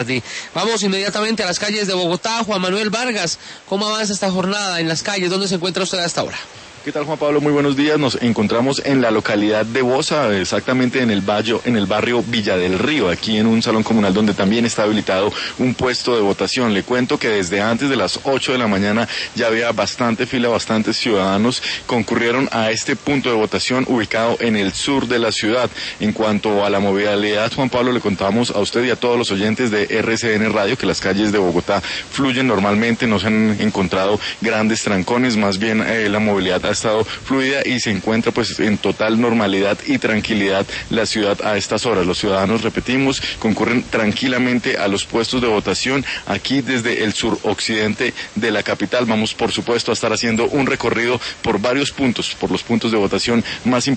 Vamos inmediatamente a las calles de Bogotá. Juan Manuel Vargas, ¿cómo avanza esta jornada en las calles? ¿Dónde se encuentra usted a esta hora? ¿Qué tal, Juan Pablo? Muy buenos días. Nos encontramos en la localidad de Bosa, exactamente en el barrio Villa del Río, aquí en un salón comunal donde también está habilitado un puesto de votación. Le cuento que desde antes de las 8 de la mañana ya había bastante fila, bastantes ciudadanos concurrieron a este punto de votación ubicado en el sur de la ciudad. En cuanto a la movilidad, Juan Pablo, le contamos a usted y a todos los oyentes de RCN Radio que las calles de Bogotá fluyen normalmente, no se han encontrado grandes trancones, más bien la movilidad ha estado fluida y se encuentra pues en total normalidad y tranquilidad la ciudad a estas horas. Los ciudadanos, repetimos, concurren tranquilamente a los puestos de votación aquí desde el suroccidente de la capital. Vamos, por supuesto, a estar haciendo un recorrido por varios puntos, por los puntos de votación más importantes